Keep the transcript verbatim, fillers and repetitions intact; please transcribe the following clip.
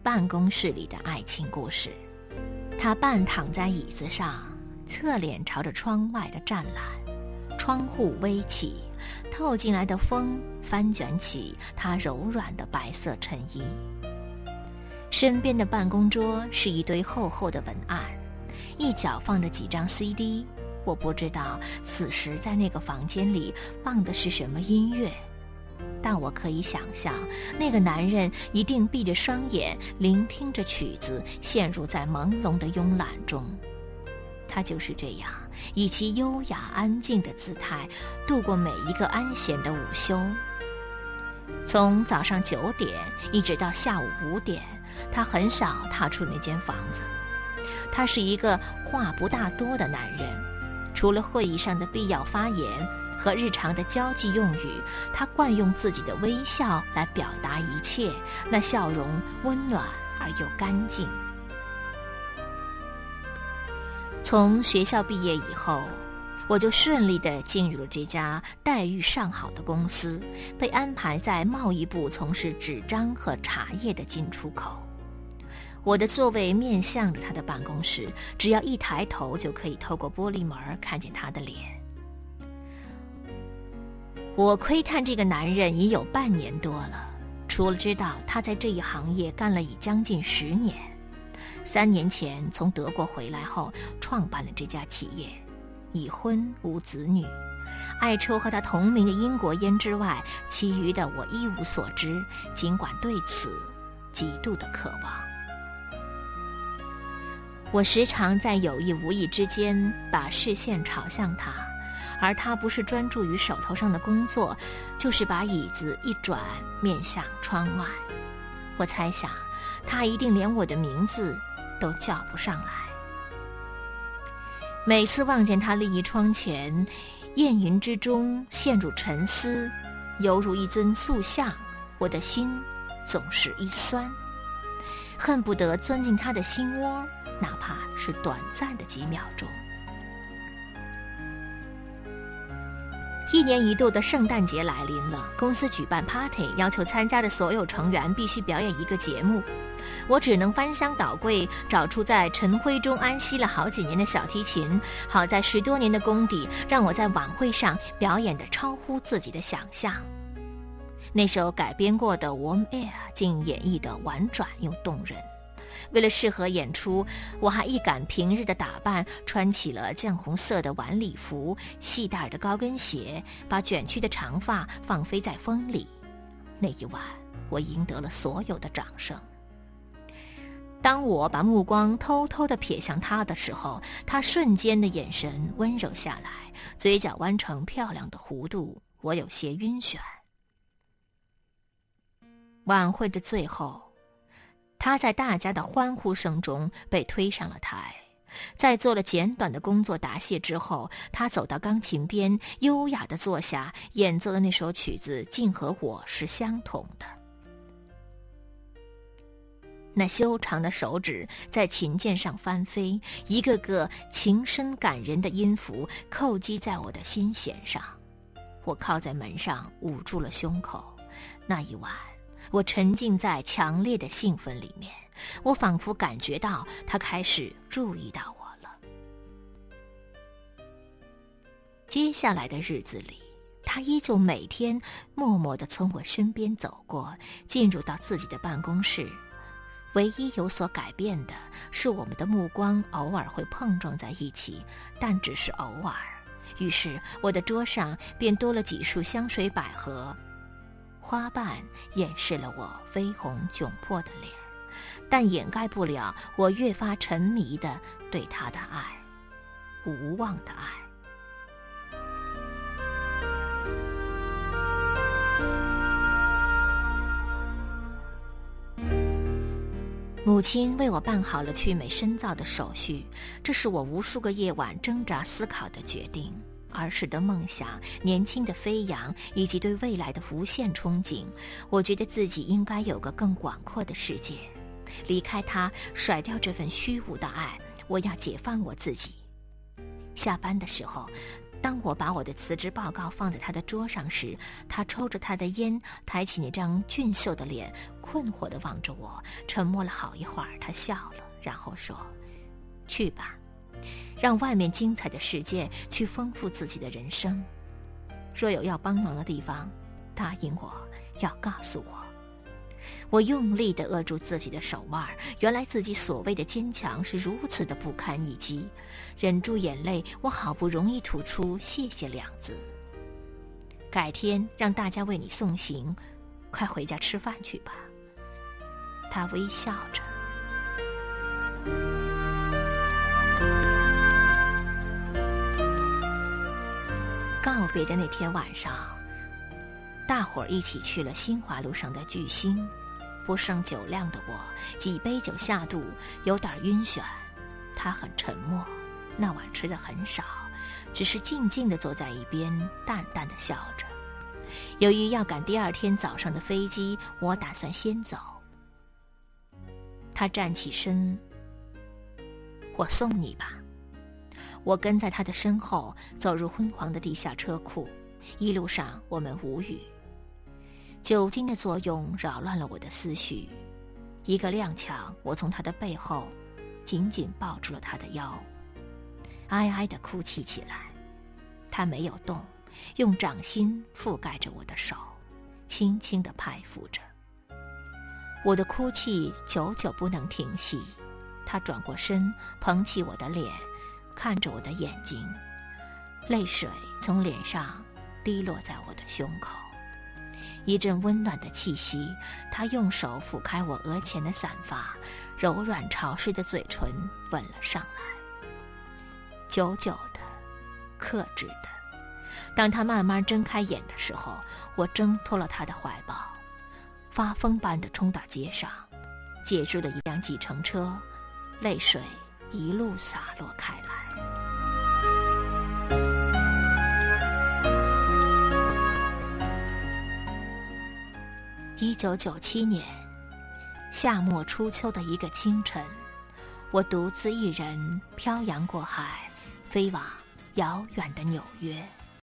办公室里的爱情故事。他半躺在椅子上，侧脸朝着窗外的栅栏，窗户微起，透进来的风翻卷起他柔软的白色衬衣。身边的办公桌是一堆厚厚的文案，一角放着几张 C D， 我不知道此时在那个房间里放的是什么音乐，但我可以想象那个男人一定闭着双眼聆听着曲子，陷入在朦胧的慵懒中。他就是这样以其优雅安静的姿态度过每一个安闲的午休。从早上九点一直到下午五点，他很少踏出那间房子。他是一个话不大多的男人，除了会议上的必要发言和日常的交际用语，他惯用自己的微笑来表达一切，那笑容温暖而又干净。从学校毕业以后，我就顺利地进入了这家待遇上好的公司，被安排在贸易部从事纸张和茶叶的进出口。我的座位面向着他的办公室，只要一抬头就可以透过玻璃门看见他的脸。我窥探这个男人已有半年多了，除了知道他在这一行业干了已将近十年，三年前从德国回来后创办了这家企业，已婚无子女，爱抽和他同名的英国烟之外，其余的我一无所知，尽管对此极度的渴望。我时常在有意无意之间把视线朝向他，而他不是专注于手头上的工作，就是把椅子一转面向窗外。我猜想他一定连我的名字都叫不上来。每次望见他立于窗前，艳云之中陷入沉思，犹如一尊塑像，我的心总是一酸，恨不得钻进他的心窝，哪怕是短暂的几秒钟。一年一度的圣诞节来临了，公司举办 party， 要求参加的所有成员必须表演一个节目。我只能翻箱倒柜，找出在尘灰中安息了好几年的小提琴，好在十多年的功底让我在晚会上表演得超乎自己的想象。那首改编过的 Warm Air 竟演绎得婉转又动人。为了适合演出，我还一改平日的打扮，穿起了绛红色的晚礼服，细带的高跟鞋，把卷曲的长发放飞在风里。那一晚，我赢得了所有的掌声。当我把目光偷偷地瞥向他的时候，他瞬间的眼神温柔下来，嘴角弯成漂亮的弧度，我有些晕眩。晚会的最后，他在大家的欢呼声中被推上了台。在做了简短的工作答谢之后，他走到钢琴边，优雅地坐下，演奏的那首曲子竟和我是相同的。那修长的手指在琴键上翻飞，一个个情深感人的音符叩击在我的心弦上。我靠在门上捂住了胸口。那一晚，我沉浸在强烈的兴奋里面，我仿佛感觉到他开始注意到我了。接下来的日子里，他依旧每天默默地从我身边走过，进入到自己的办公室。唯一有所改变的是，我们的目光偶尔会碰撞在一起，但只是偶尔。于是我的桌上便多了几束香水百合，花瓣掩饰了我绯红窘迫的脸，但掩盖不了我越发沉迷的对他的爱，无望的爱。母亲为我办好了去美深造的手续，这是我无数个夜晚挣扎思考的决定。儿时的梦想，年轻的飞扬，以及对未来的无限憧憬，我觉得自己应该有个更广阔的世界。离开他，甩掉这份虚无的爱，我要解放我自己。下班的时候，当我把我的辞职报告放在他的桌上时，他抽着他的烟，抬起那张俊秀的脸， 困惑地望着我，沉默了好一会儿，他笑了，然后说：去吧，让外面精彩的世界去丰富自己的人生。若有要帮忙的地方，答应我，要告诉我。我用力地扼住自己的手腕，原来自己所谓的坚强是如此的不堪一击。忍住眼泪，我好不容易吐出谢谢两字。改天让大家为你送行，快回家吃饭去吧。他微笑着。告别的那天晚上，大伙儿一起去了新华路上的巨星。不胜酒量的我，几杯酒下肚，有点晕眩。他很沉默，那晚吃的很少，只是静静地坐在一边，淡淡地笑着。由于要赶第二天早上的飞机，我打算先走。他站起身：我送你吧。我跟在他的身后，走入昏黄的地下车库。一路上我们无语。酒精的作用扰乱了我的思绪，一个踉跄，我从他的背后紧紧抱住了他的腰，哀哀地哭泣起来。他没有动，用掌心覆盖着我的手，轻轻地拍抚着。我的哭泣久久不能停息。他转过身，捧起我的脸，看着我的眼睛，泪水从脸上滴落在我的胸口。一阵温暖的气息，他用手抚开我额前的散发，柔软潮湿的嘴唇吻了上来，久久的，克制的。当他慢慢睁开眼的时候，我挣脱了他的怀抱，发疯般地冲到街上，借住了一辆计程车，泪水一路洒落开来。一九九七年夏末初秋的一个清晨，我独自一人漂洋过海，飞往遥远的纽约。